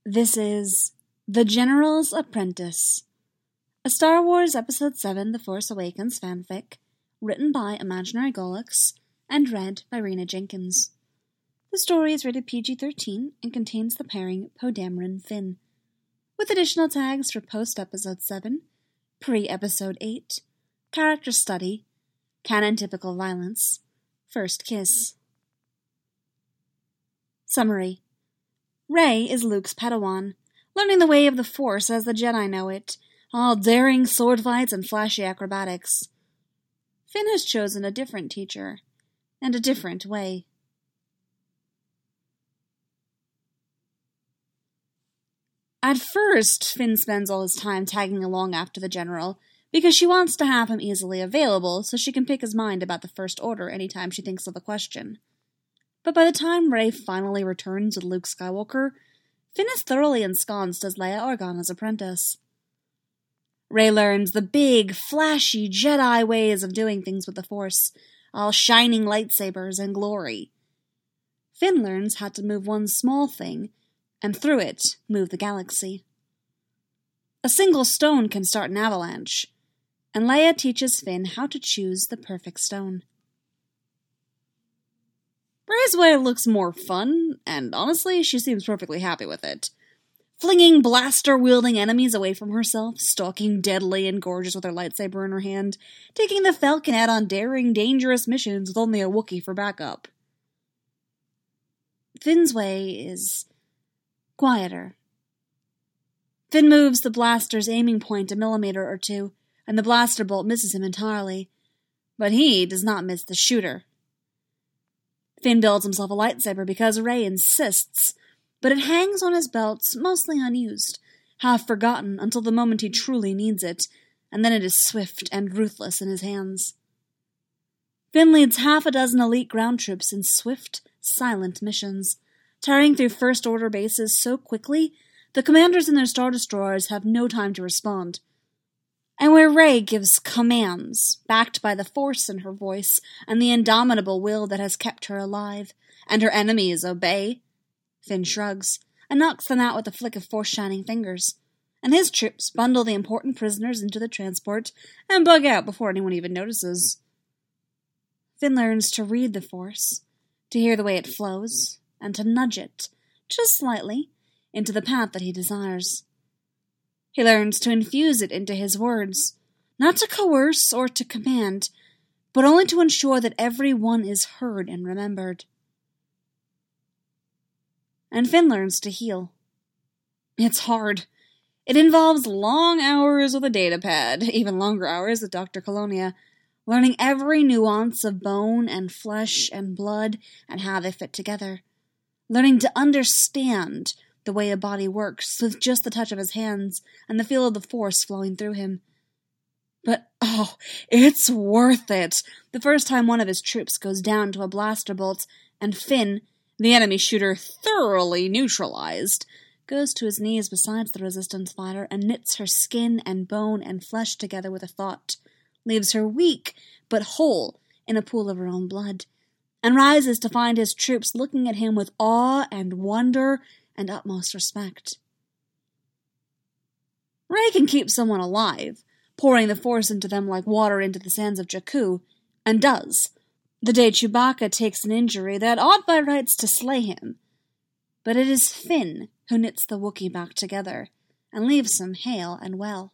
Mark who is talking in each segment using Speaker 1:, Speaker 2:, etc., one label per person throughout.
Speaker 1: This is The General's Apprentice, a Star Wars Episode 7 The Force Awakens fanfic, written by Imaginary Golux and read by Rena Jenkins. The story is rated PG-13 and contains the pairing Poe Dameron Finn, with additional tags for post-Episode 7, pre-Episode 8, character study, canon-typical violence, first kiss. Summary. Rey is Luke's Padawan, learning the way of the Force as the Jedi know it, all daring sword fights and flashy acrobatics. Finn has chosen a different teacher, and a different way. At first, Finn spends all his time tagging along after the General, because she wants to have him easily available so she can pick his mind about the First Order anytime she thinks of the question. But by the time Rey finally returns with Luke Skywalker, Finn is thoroughly ensconced as Leia Organa's apprentice. Rey learns the big, flashy Jedi ways of doing things with the Force, all shining lightsabers and glory. Finn learns how to move one small thing, and through it, move the galaxy. A single stone can start an avalanche, and Leia teaches Finn how to choose the perfect stone. Rey's way looks more fun, and honestly, she seems perfectly happy with it. Flinging blaster-wielding enemies away from herself, stalking deadly and gorgeous with her lightsaber in her hand, taking the Falcon out on daring, dangerous missions with only a Wookiee for backup. Finn's way is quieter. Finn moves the blaster's aiming point a millimeter or two, and the blaster bolt misses him entirely. But he does not miss the shooter. Finn builds himself a lightsaber because Rey insists, but it hangs on his belt mostly unused, half forgotten until the moment he truly needs it, and then it is swift and ruthless in his hands. Finn leads half a dozen elite ground troops in swift, silent missions, tearing through First Order bases so quickly the commanders in their Star Destroyers have no time to respond. And where Rey gives commands, backed by the Force in her voice and the indomitable will that has kept her alive, and her enemies obey, Finn shrugs and knocks them out with a flick of Force-shining fingers, and his troops bundle the important prisoners into the transport and bug out before anyone even notices. Finn learns to read the Force, to hear the way it flows, and to nudge it, just slightly, into the path that he desires. He learns to infuse it into his words, not to coerce or to command, but only to ensure that every one is heard and remembered. And Finn learns to heal. It's hard. It involves long hours with a datapad, even longer hours with Dr. Colonia, learning every nuance of bone and flesh and blood and how they fit together, learning to understand the way a body works with just the touch of his hands and the feel of the Force flowing through him. But, it's worth it. The first time one of his troops goes down to a blaster bolt, and Finn, the enemy shooter thoroughly neutralized, goes to his knees beside the Resistance fighter and knits her skin and bone and flesh together with a thought, leaves her weak but whole in a pool of her own blood, and rises to find his troops looking at him with awe and wonder and utmost respect. Rey can keep someone alive, pouring the Force into them like water into the sands of Jakku, and does, the day Chewbacca takes an injury that ought by rights to slay him. But it is Finn who knits the Wookiee back together, and leaves him hale and well.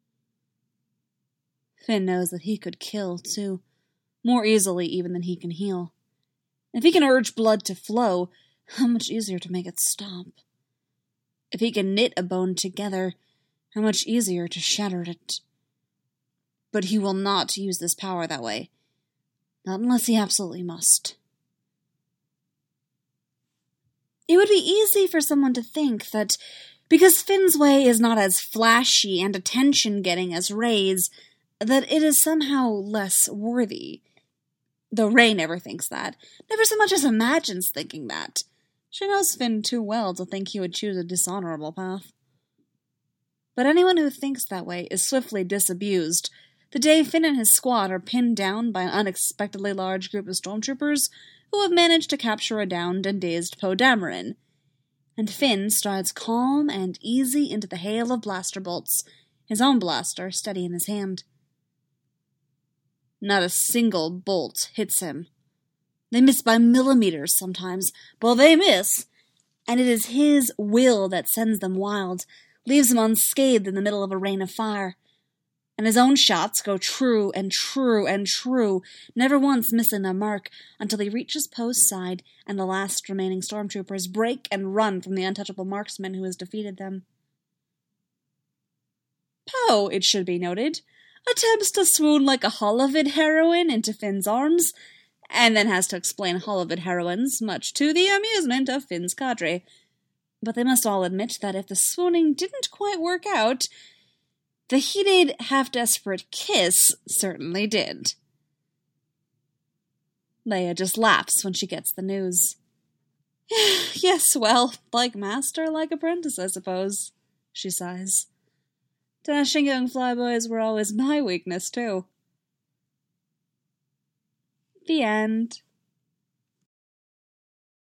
Speaker 1: Finn knows that he could kill, too, more easily even than he can heal. If he can urge blood to flow, how much easier to make it stop. If he can knit a bone together, how much easier to shatter it. But he will not use this power that way. Not unless he absolutely must. It would be easy for someone to think that because Finn's way is not as flashy and attention-getting as Rey's, that it is somehow less worthy. Though Rey never thinks that, never so much as imagines thinking that. She knows Finn too well to think he would choose a dishonorable path. But anyone who thinks that way is swiftly disabused the day Finn and his squad are pinned down by an unexpectedly large group of stormtroopers who have managed to capture a downed and dazed Poe Dameron, and Finn strides calm and easy into the hail of blaster bolts, his own blaster steady in his hand. Not a single bolt hits him. They miss by millimeters sometimes, but they miss, and it is his will that sends them wild, leaves them unscathed in the middle of a rain of fire. And his own shots go true and true and true, never once missing their mark, until he reaches post side and the last remaining stormtroopers break and run from the untouchable marksman who has defeated them. Poe, it should be noted, attempts to swoon like a Holovid heroine into Finn's arms, and then has to explain Holovid heroines, much to the amusement of Finn's cadre. But they must all admit that if the swooning didn't quite work out, the heated, half-desperate kiss certainly did. Leia just laughs when she gets the news. Yes, well, like master, like apprentice, I suppose, she sighs. Dashing young flyboys were always my weakness, too. The end.